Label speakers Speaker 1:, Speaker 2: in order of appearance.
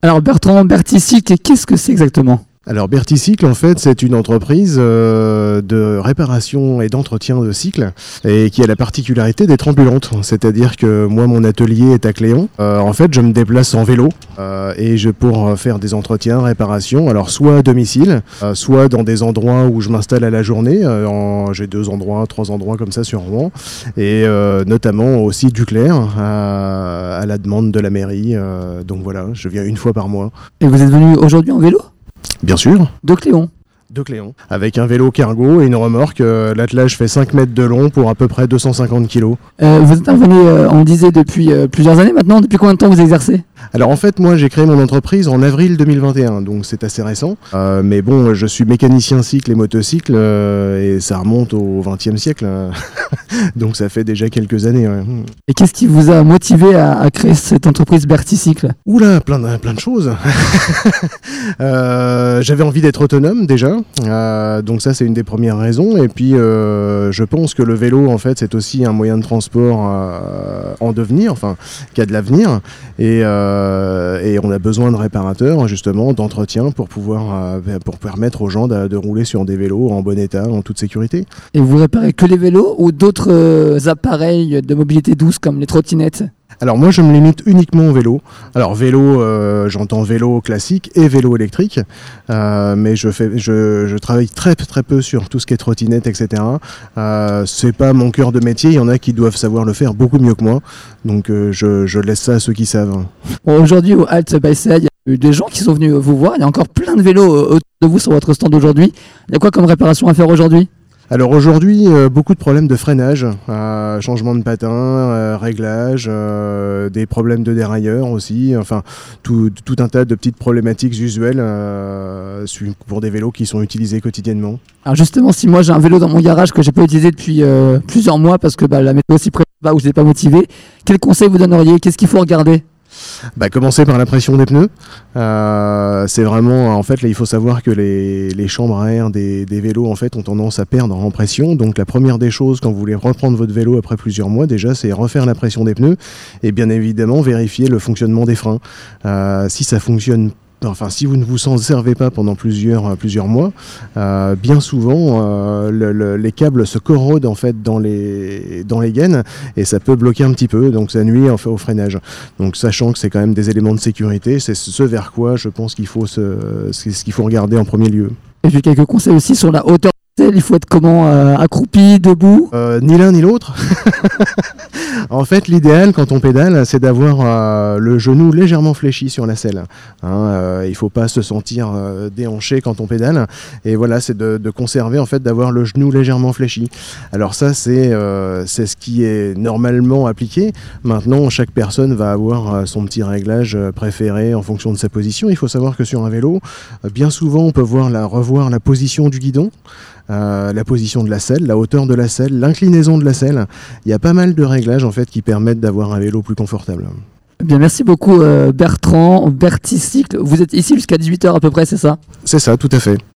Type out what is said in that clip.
Speaker 1: Alors Bertrand, Berticycle, qu'est-ce que c'est exactement ?
Speaker 2: Alors Berticycle, en fait, c'est une entreprise de réparation et d'entretien de cycles et qui a la particularité d'être ambulante. C'est-à-dire que moi, mon atelier est à Cléon. En fait, je me déplace en vélo pour faire des entretiens, réparations, alors soit à domicile, soit dans des endroits où je m'installe à la journée. J'ai 3 endroits comme ça sur Rouen, et notamment au site du Clair, à la demande de la mairie. Donc voilà, je viens une fois par mois.
Speaker 1: Et vous êtes venu aujourd'hui en vélo ?
Speaker 2: Bien sûr.
Speaker 1: De Cléon.
Speaker 2: De Cléon, avec un vélo cargo et une remorque. L'attelage fait 5 mètres de long pour à peu près 250 kilos.
Speaker 1: Vous intervenez, on le disait, depuis plusieurs années maintenant. Depuis combien de temps vous exercez ?
Speaker 2: Alors en fait, moi j'ai créé mon entreprise en avril 2021, donc c'est assez récent. Mais bon, je suis mécanicien cycle et motocycle et ça remonte au XXe siècle. Donc ça fait déjà quelques années. Ouais.
Speaker 1: Et qu'est-ce qui vous a motivé à créer cette entreprise Berticycle ?
Speaker 2: Oula, plein de choses. J'avais envie d'être autonome déjà. Donc ça c'est une des premières raisons. Et puis je pense que le vélo en fait c'est aussi un moyen de transport en devenir, enfin qui a de l'avenir. Et on a besoin de réparateurs justement, d'entretien pour permettre aux gens de rouler sur des vélos en bon état, en toute sécurité.
Speaker 1: Et vous réparez que les vélos ou d'autres appareils de mobilité douce comme les trottinettes ?
Speaker 2: Alors moi je me limite uniquement au vélo. Alors vélo, j'entends vélo classique et vélo électrique, mais je travaille très peu sur tout ce qui est trottinette, etc. C'est pas mon cœur de métier, il y en a qui doivent savoir le faire beaucoup mieux que moi, donc je laisse ça à ceux qui savent.
Speaker 1: Bon, aujourd'hui au Halt by Side, il y a eu des gens qui sont venus vous voir, il y a encore plein de vélos autour de vous sur votre stand aujourd'hui. Il y a quoi comme réparation à faire aujourd'hui ?
Speaker 2: Alors aujourd'hui, beaucoup de problèmes de freinage, changement de patin, réglage, des problèmes de dérailleur aussi, enfin tout un tas de petites problématiques usuelles pour des vélos qui sont utilisés quotidiennement.
Speaker 1: Alors justement, si moi j'ai un vélo dans mon garage que j'ai pas utilisé depuis plusieurs mois parce que la météo s'y prête pas ou je l'ai pas motivé, quel conseil vous donneriez ? Qu'est-ce qu'il faut regarder ?
Speaker 2: Commencer par la pression des pneus. C'est vraiment, en fait, là, il faut savoir que les chambres à air des vélos, en fait, ont tendance à perdre en pression. Donc, la première des choses, quand vous voulez reprendre votre vélo après plusieurs mois, déjà, c'est refaire la pression des pneus et bien évidemment vérifier le fonctionnement des freins. Si ça fonctionne si vous ne vous en servez pas pendant plusieurs mois, bien souvent les câbles se corrodent en fait dans les gaines et ça peut bloquer un petit peu, donc ça nuit en fait au freinage. Donc sachant que c'est quand même des éléments de sécurité, c'est ce vers quoi je pense qu'il faut c'est ce qu'il faut regarder en premier lieu.
Speaker 1: Et j'ai quelques conseils aussi sur la hauteur. Il faut être comment, accroupi, debout ?
Speaker 2: Ni l'un ni l'autre. En fait, l'idéal quand on pédale, c'est d'avoir le genou légèrement fléchi sur la selle. Il ne faut pas se sentir déhanché quand on pédale. Et voilà, c'est de conserver, en fait, d'avoir le genou légèrement fléchi. Alors ça, c'est ce qui est normalement appliqué. Maintenant, chaque personne va avoir son petit réglage préféré en fonction de sa position. Il faut savoir que sur un vélo, bien souvent, on peut revoir la position du guidon. La position de la selle, la hauteur de la selle, l'inclinaison de la selle. Il y a pas mal de réglages en fait qui permettent d'avoir un vélo plus confortable.
Speaker 1: Bien, merci beaucoup Bertrand, Berticycle. Vous êtes ici jusqu'à 18h à peu près, c'est ça ?
Speaker 2: C'est ça, tout à fait.